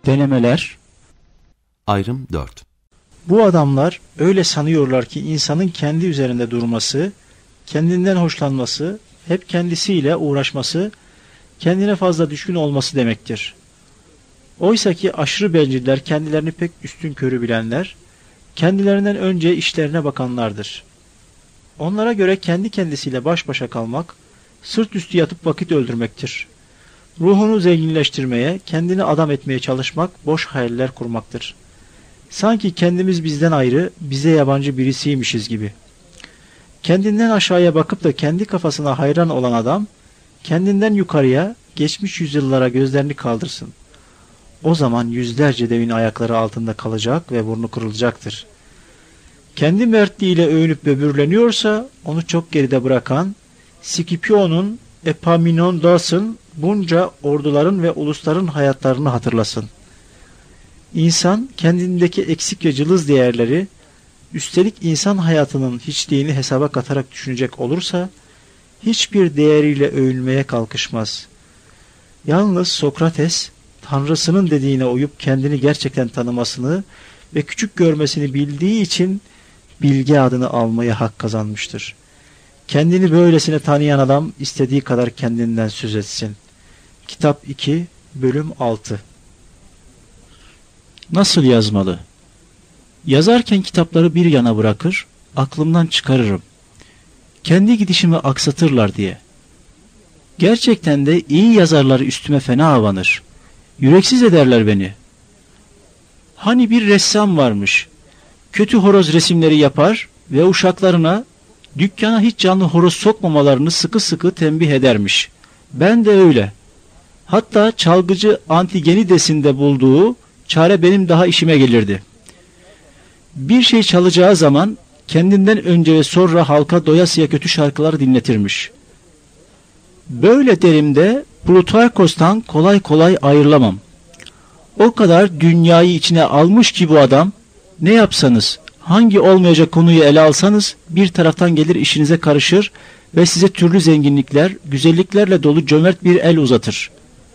Denemeler. Ayrım 4. Bu adamlar öyle sanıyorlar ki insanın kendi üzerinde durması, kendinden hoşlanması, hep kendisiyle uğraşması, kendine fazla düşkün olması demektir. Oysa ki aşırı benciller, kendilerini pek üstün körü bilenler, kendilerinden önce işlerine bakanlardır. Onlara göre kendi kendisiyle baş başa kalmak, sırt üstü yatıp vakit öldürmektir. Ruhunu zenginleştirmeye, kendini adam etmeye çalışmak, boş hayaller kurmaktır. Sanki kendimiz bizden ayrı, bize yabancı birisiymişiz gibi. Kendinden aşağıya bakıp da kendi kafasına hayran olan adam, kendinden yukarıya, geçmiş yüzyıllara gözlerini kaldırsın. O zaman yüzlerce devin ayakları altında kalacak ve burnu kırılacaktır. Kendi mertliğiyle övünüp böbürleniyorsa, onu çok geride bırakan, Scipio'nun, Epaminondas'ın bunca orduların ve ulusların hayatlarını hatırlasın. İnsan kendindeki eksik ve cılız değerleri, üstelik insan hayatının hiçliğini hesaba katarak düşünecek olursa, hiçbir değeriyle övünmeye kalkışmaz. Yalnız Sokrates, Tanrısının dediğine uyup kendini gerçekten tanımasını ve küçük görmesini bildiği için bilge adını almaya hak kazanmıştır. Kendini böylesine tanıyan adam istediği kadar kendinden söz etsin. Kitap 2, bölüm 6. Nasıl yazmalı? Yazarken kitapları bir yana bırakır, aklımdan çıkarırım. Kendi gidişimi aksatırlar diye. Gerçekten de iyi yazarlar üstüme fena avanır. Yüreksiz ederler beni. Hani bir ressam varmış. Kötü horoz resimleri yapar ve uşaklarına dükkana hiç canlı horoz sokmamalarını sıkı sıkı tembih edermiş. Ben de öyle. Hatta çalgıcı Antigenides'in de bulduğu çare benim daha işime gelirdi. Bir şey çalacağı zaman kendinden önce ve sonra halka doyasıya kötü şarkılar dinletirmiş. Böyle derimde Plutarkos'tan kolay kolay ayrılamam. O kadar dünyayı içine almış ki bu adam, ne yapsanız, hangi olmayacak konuyu ele alsanız bir taraftan gelir işinize karışır ve size türlü zenginlikler, güzelliklerle dolu cömert bir el uzatır.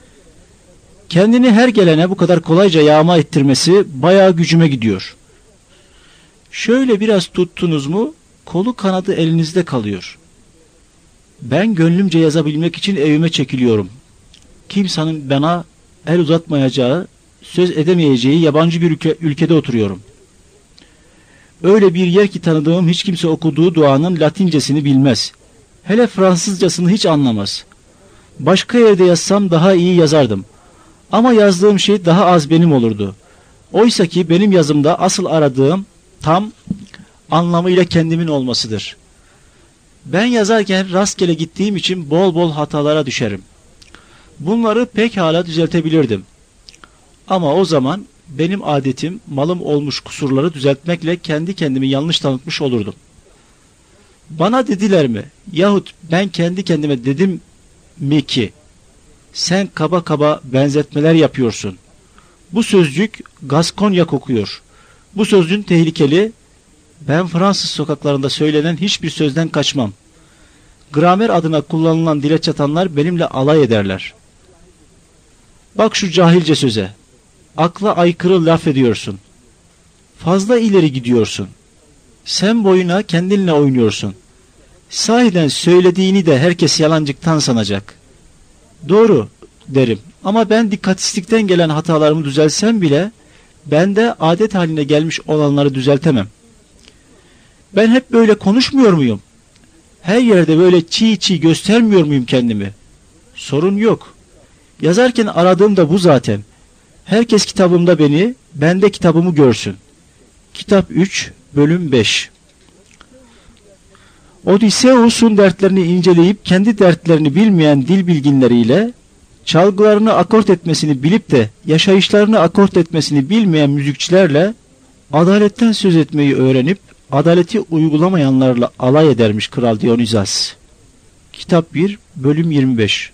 Kendini her gelene bu kadar kolayca yağma ettirmesi bayağı gücüme gidiyor. Şöyle biraz tuttunuz mu, kolu kanadı elinizde kalıyor. Ben gönlümce yazabilmek için evime çekiliyorum. Kimsenin bana el uzatmayacağı, söz edemeyeceği yabancı bir ülkede oturuyorum. Öyle bir yer ki tanıdığım hiç kimse okuduğu duanın Latincesini bilmez. Hele Fransızcasını hiç anlamaz. Başka yerde yazsam daha iyi yazardım. Ama yazdığım şey daha az benim olurdu. Oysa ki benim yazımda asıl aradığım tam anlamıyla kendimin olmasıdır. Ben yazarken rastgele gittiğim için bol bol hatalara düşerim. Bunları pekala düzeltebilirdim. Ama o zaman benim adetim malım olmuş kusurları düzeltmekle kendi kendimi yanlış tanıtmış olurdum. Bana dediler mi yahut ben kendi kendime dedim mi ki sen kaba kaba benzetmeler yapıyorsun. Bu sözcük Gaskonya kokuyor. Bu sözcüğün tehlikeli. Ben Fransız sokaklarında söylenen hiçbir sözden kaçmam. Gramer adına kullanılan dile çatanlar benimle alay ederler. Bak şu cahilce söze. Akla aykırı laf ediyorsun. Fazla ileri gidiyorsun. Sen boyuna kendinle oynuyorsun. Sahiden söylediğini de herkes yalancıktan sanacak. Doğru derim ama ben dikkatsizlikten gelen hatalarımı düzelsem bile bende adet haline gelmiş olanları düzeltemem. Ben hep böyle konuşmuyor muyum? Her yerde böyle çiğ çiğ göstermiyor muyum kendimi? Sorun yok. Yazarken aradığım da bu zaten. Herkes kitabımda beni, ben de kitabımı görsün. Kitap 3, bölüm 5. Odysseus'un dertlerini inceleyip kendi dertlerini bilmeyen dil bilginleriyle, çalgılarını akort etmesini bilip de yaşayışlarını akort etmesini bilmeyen müzikçilerle adaletten söz etmeyi öğrenip adaleti uygulamayanlarla alay edermiş Kral Dionysas. Kitap 1, bölüm 25.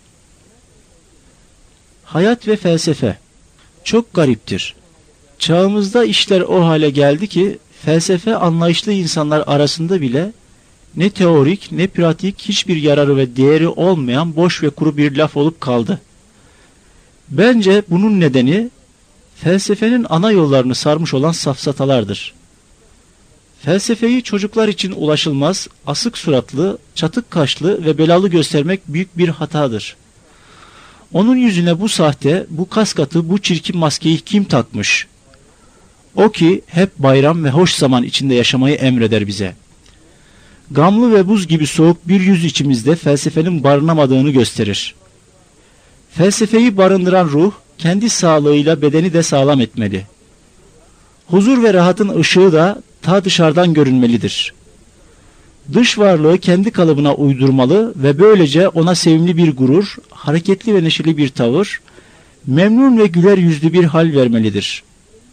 Hayat ve felsefe. Çok gariptir. Çağımızda işler o hale geldi ki felsefe anlayışlı insanlar arasında bile ne teorik ne pratik hiçbir yararı ve değeri olmayan boş ve kuru bir laf olup kaldı. Bence bunun nedeni felsefenin ana yollarını sarmış olan safsatalardır. Felsefeyi çocuklar için ulaşılmaz, asık suratlı, çatık kaşlı ve belalı göstermek büyük bir hatadır. Onun yüzüne bu sahte, bu kaskatı, bu çirkin maskeyi kim takmış? O ki hep bayram ve hoş zaman içinde yaşamayı emreder bize. Gamlı ve buz gibi soğuk bir yüz içimizde felsefenin barınamadığını gösterir. Felsefeyi barındıran ruh, kendi sağlığıyla bedeni de sağlam etmeli. Huzur ve rahatın ışığı da ta dışarıdan görünmelidir. Dış varlığı kendi kalıbına uydurmalı ve böylece ona sevimli bir gurur, hareketli ve neşeli bir tavır, memnun ve güler yüzlü bir hal vermelidir.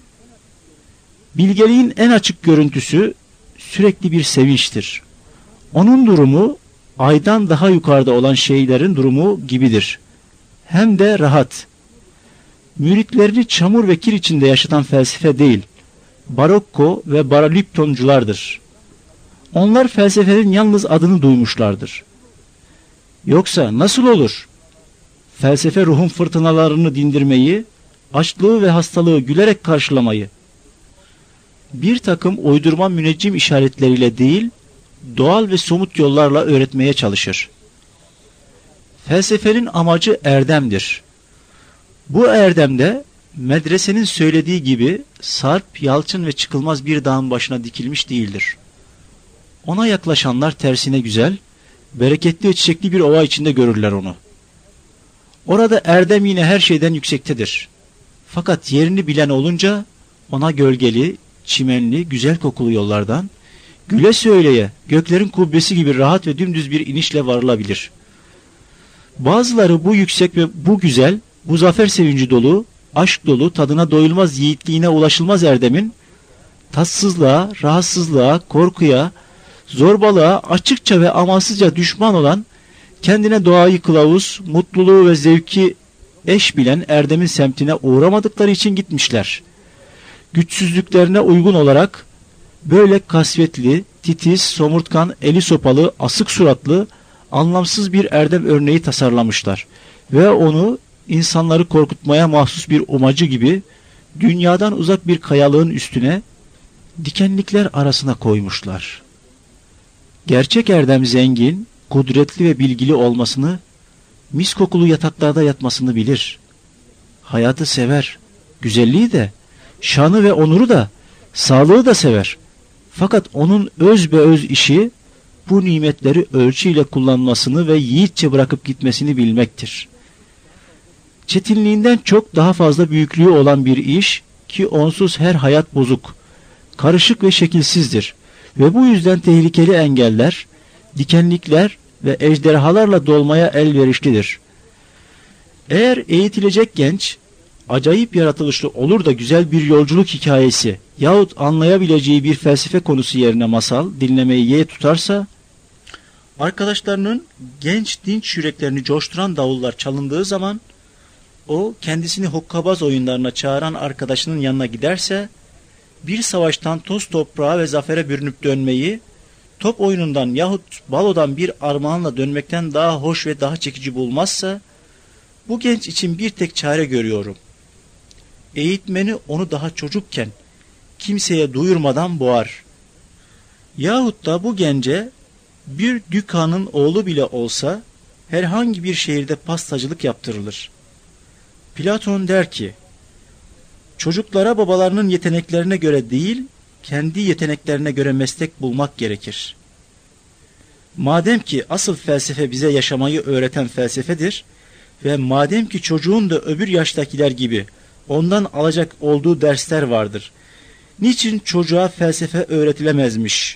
Bilgeliğin en açık görüntüsü sürekli bir sevinçtir. Onun durumu aydan daha yukarıda olan şeylerin durumu gibidir. Hem de rahat. Müritlerini çamur ve kir içinde yaşatan felsefe değil, barokko ve baraliptonculardır. Onlar felsefenin yalnız adını duymuşlardır. Yoksa nasıl olur? Felsefe ruhun fırtınalarını dindirmeyi, açlığı ve hastalığı gülerek karşılamayı, bir takım uydurma müneccim işaretleriyle değil, doğal ve somut yollarla öğretmeye çalışır. Felsefenin amacı erdemdir. Bu erdemde medresenin söylediği gibi sarp, yalçın ve çıkılmaz bir dağın başına dikilmiş değildir. Ona yaklaşanlar tersine güzel, bereketli ve çiçekli bir ova içinde görürler onu. Orada erdem yine her şeyden yüksektedir. Fakat yerini bilen olunca ona gölgeli, çimenli, güzel kokulu yollardan, güle söyleye, göklerin kubbesi gibi rahat ve dümdüz bir inişle varılabilir. Bazıları bu yüksek ve bu güzel, bu zafer sevinci dolu, aşk dolu, tadına doyulmaz yiğitliğine ulaşılmaz erdemin, tatsızlığa, rahatsızlığa, korkuya, zorbalığa açıkça ve amansızca düşman olan, kendine doğayı kılavuz, mutluluğu ve zevki eş bilen erdemin semtine uğramadıkları için gitmişler. Güçsüzlüklerine uygun olarak böyle kasvetli, titiz, somurtkan, eli sopalı, asık suratlı, anlamsız bir erdem örneği tasarlamışlar. Ve onu insanları korkutmaya mahsus bir umacı gibi dünyadan uzak bir kayalığın üstüne dikenlikler arasına koymuşlar. Gerçek erdem zengin, kudretli ve bilgili olmasını, mis kokulu yataklarda yatmasını bilir. Hayatı sever, güzelliği de, şanı ve onuru da, sağlığı da sever. Fakat onun öz be öz işi, bu nimetleri ölçüyle kullanmasını ve yiğitçe bırakıp gitmesini bilmektir. Çetinliğinden çok daha fazla büyüklüğü olan bir iş ki onsuz her hayat bozuk, karışık ve şekilsizdir ve bu yüzden tehlikeli engeller, dikenlikler ve ejderhalarla dolmaya elverişlidir. Eğer eğitilecek genç, acayip yaratılışlı olur da güzel bir yolculuk hikayesi yahut anlayabileceği bir felsefe konusu yerine masal dinlemeyi yeğ tutarsa, arkadaşlarının genç dinç yüreklerini coşturan davullar çalındığı zaman, o kendisini hokkabaz oyunlarına çağıran arkadaşının yanına giderse, bir savaştan toz toprağa ve zafere bürünüp dönmeyi, top oyunundan yahut balodan bir armağanla dönmekten daha hoş ve daha çekici bulmazsa, bu genç için bir tek çare görüyorum. Eğitmeni onu daha çocukken kimseye duyurmadan boğar. Yahut da bu gence bir dükkanın oğlu bile olsa herhangi bir şehirde pastacılık yaptırılır. Platon der ki, çocuklara babalarının yeteneklerine göre değil, kendi yeteneklerine göre meslek bulmak gerekir. Madem ki asıl felsefe bize yaşamayı öğreten felsefedir ve madem ki çocuğun da öbür yaştakiler gibi ondan alacak olduğu dersler vardır, niçin çocuğa felsefe öğretilemezmiş?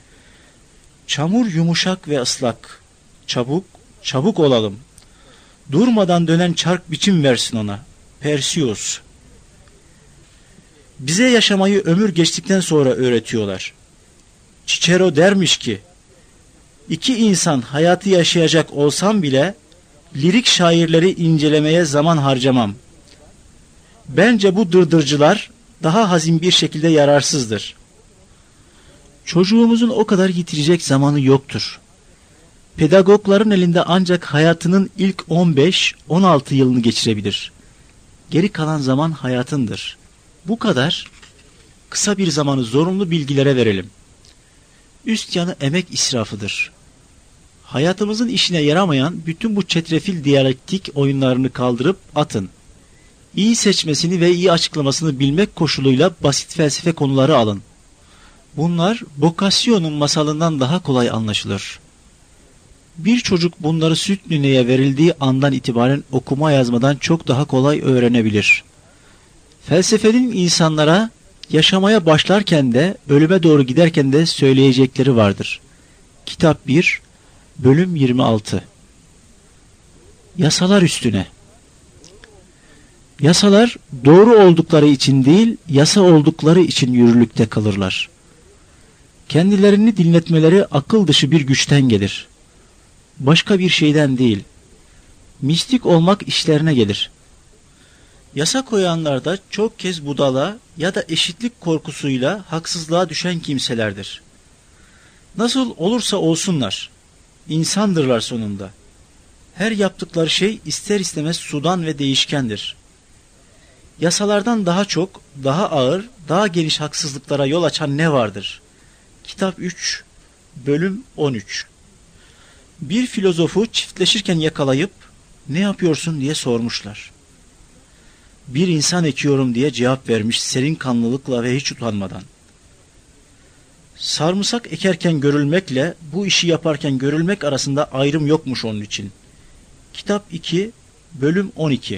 Çamur yumuşak ve ıslak, çabuk olalım. Durmadan dönen çark biçim versin ona. Persius. Bize yaşamayı ömür geçtikten sonra öğretiyorlar. Cicero dermiş ki, iki insan hayatı yaşayacak olsam bile lirik şairleri incelemeye zaman harcamam. Bence bu dırdırcılar daha hazin bir şekilde yararsızdır. Çocuğumuzun o kadar yitirecek zamanı yoktur. Pedagogların elinde ancak hayatının ilk 15-16 yılını geçirebilir. Geri kalan zaman hayatındır. Bu kadar. Kısa bir zamanı zorunlu bilgilere verelim. Üst yanı emek israfıdır. Hayatımızın işine yaramayan bütün bu çetrefil diyalektik oyunlarını kaldırıp atın. İyi seçmesini ve iyi açıklamasını bilmek koşuluyla basit felsefe konuları alın. Bunlar Boccaccio'nun masalından daha kolay anlaşılır. Bir çocuk bunları süt nineye verildiği andan itibaren okuma yazmadan çok daha kolay öğrenebilir. Felsefenin insanlara yaşamaya başlarken de ölüme doğru giderken de söyleyecekleri vardır. Kitap 1, bölüm 26. Yasalar üstüne. Yasalar doğru oldukları için değil, yasa oldukları için yürürlükte kalırlar. Kendilerini dinletmeleri akıl dışı bir güçten gelir. Başka bir şeyden değil. Mistik olmak işlerine gelir. Yasa koyanlar da çok kez budala ya da eşitlik korkusuyla haksızlığa düşen kimselerdir. Nasıl olursa olsunlar, insandırlar sonunda. Her yaptıkları şey ister istemez sudan ve değişkendir. Yasalardan daha çok, daha ağır, daha geniş haksızlıklara yol açan ne vardır? Kitap 3, bölüm 13. Bir filozofu çiftleşirken yakalayıp ne yapıyorsun diye sormuşlar. Bir insan ekiyorum diye cevap vermiş serin kanlılıkla ve hiç utanmadan. Sarımsak ekerken görülmekle bu işi yaparken görülmek arasında ayrım yokmuş onun için. Kitap 2, bölüm 12.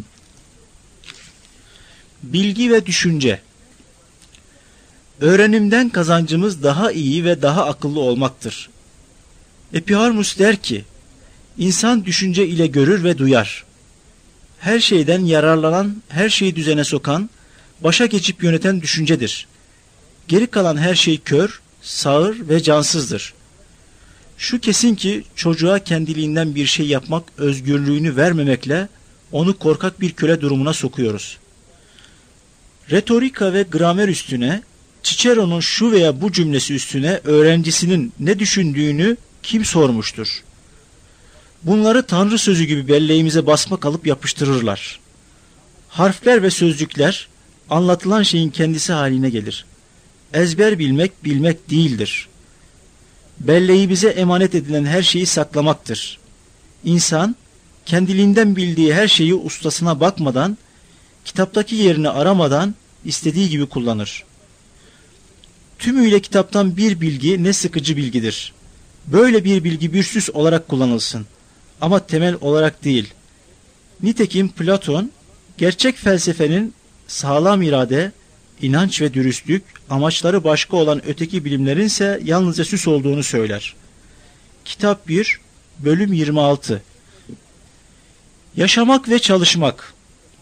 Bilgi ve düşünce. Öğrenimden kazancımız daha iyi ve daha akıllı olmaktır. Epiharmus der ki, insan düşünce ile görür ve duyar. Her şeyden yararlanan, her şeyi düzene sokan, başa geçip yöneten düşüncedir. Geri kalan her şey kör, sağır ve cansızdır. Şu kesin ki çocuğa kendiliğinden bir şey yapmak özgürlüğünü vermemekle onu korkak bir köle durumuna sokuyoruz. Retorika ve gramer üstüne, Cicero'nun şu veya bu cümlesi üstüne öğrencisinin ne düşündüğünü kim sormuştur? Bunları Tanrı sözü gibi belleğimize basmak alıp yapıştırırlar. Harfler ve sözcükler anlatılan şeyin kendisi haline gelir. Ezber bilmek, bilmek değildir. Belleği bize emanet edilen her şeyi saklamaktır. İnsan, kendiliğinden bildiği her şeyi ustasına bakmadan, kitaptaki yerini aramadan istediği gibi kullanır. Tümüyle kitaptan bir bilgi ne sıkıcı bilgidir. Böyle bir bilgi bir süs olarak kullanılsın. Ama temel olarak değil. Nitekim Platon, gerçek felsefenin sağlam irade, inanç ve dürüstlük, amaçları başka olan öteki bilimlerin ise yalnızca süs olduğunu söyler. Kitap 1, bölüm 26. Yaşamak ve çalışmak.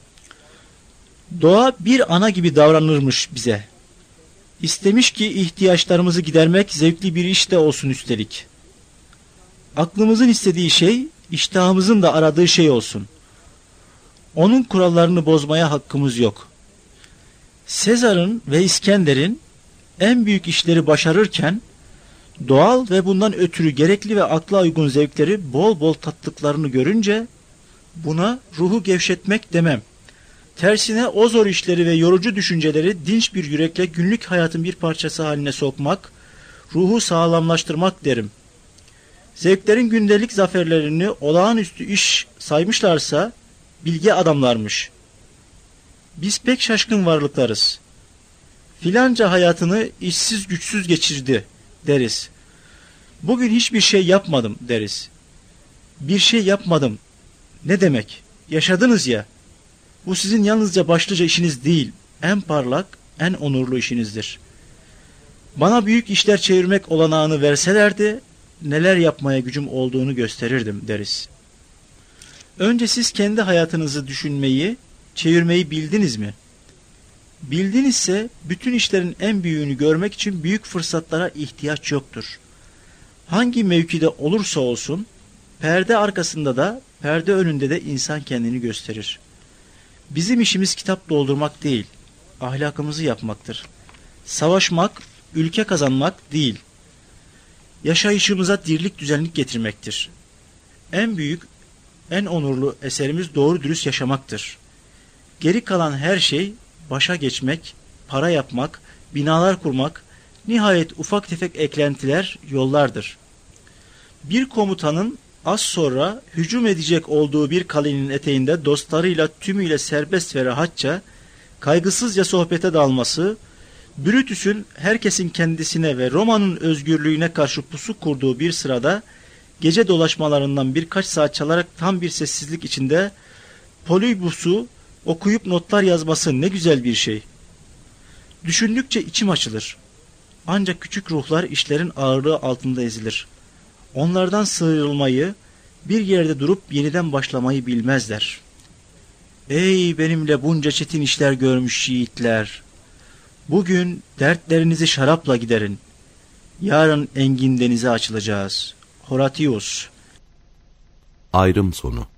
Doğa bir ana gibi davranırmış bize. İstemiş ki ihtiyaçlarımızı gidermek zevkli bir iş de olsun üstelik. Aklımızın istediği şey, iştahımızın da aradığı şey olsun. Onun kurallarını bozmaya hakkımız yok. Sezar'ın ve İskender'in en büyük işleri başarırken, doğal ve bundan ötürü gerekli ve akla uygun zevkleri bol bol tattıklarını görünce, buna ruhu gevşetmek demem. Tersine o zor işleri ve yorucu düşünceleri dinç bir yürekle günlük hayatın bir parçası haline sokmak, ruhu sağlamlaştırmak derim. Zevklerin gündelik zaferlerini olağanüstü iş saymışlarsa bilge adamlarmış. Biz pek şaşkın varlıklarız. Filanca hayatını işsiz güçsüz geçirdi deriz. Bugün hiçbir şey yapmadım deriz. Bir şey yapmadım. Ne demek? Yaşadınız ya. Bu sizin yalnızca başlıca işiniz değil, en parlak, en onurlu işinizdir. Bana büyük işler çevirmek olanağını verselerdi, neler yapmaya gücüm olduğunu gösterirdim deriz. Önce siz kendi hayatınızı düşünmeyi, çevirmeyi bildiniz mi? Bildinizse bütün işlerin en büyüğünü görmek için büyük fırsatlara ihtiyaç yoktur. Hangi mevkide olursa olsun, perde arkasında da, perde önünde de insan kendini gösterir. Bizim işimiz kitap doldurmak değil, ahlakımızı yapmaktır. Savaşmak, ülke kazanmak değil. Yaşayışımıza dirlik düzenlik getirmektir. En büyük, en onurlu eserimiz doğru dürüst yaşamaktır. Geri kalan her şey başa geçmek, para yapmak, binalar kurmak, nihayet ufak tefek eklentiler yollardır. Bir komutanın az sonra hücum edecek olduğu bir kalenin eteğinde dostlarıyla tümüyle serbest ve rahatça, kaygısızca sohbete dalması, Brutus'un herkesin kendisine ve Roma'nın özgürlüğüne karşı pusu kurduğu bir sırada gece dolaşmalarından birkaç saat çalarak tam bir sessizlik içinde Polybus'u okuyup notlar yazması ne güzel bir şey. Düşündükçe içim açılır. Ancak küçük ruhlar işlerin ağırlığı altında ezilir. Onlardan sıyrılmayı, bir yerde durup yeniden başlamayı bilmezler. Ey benimle bunca çetin işler görmüş yiğitler! Bugün dertlerinizi şarapla giderin. Yarın engin denize açılacağız. Horatius. Ayrım sonu.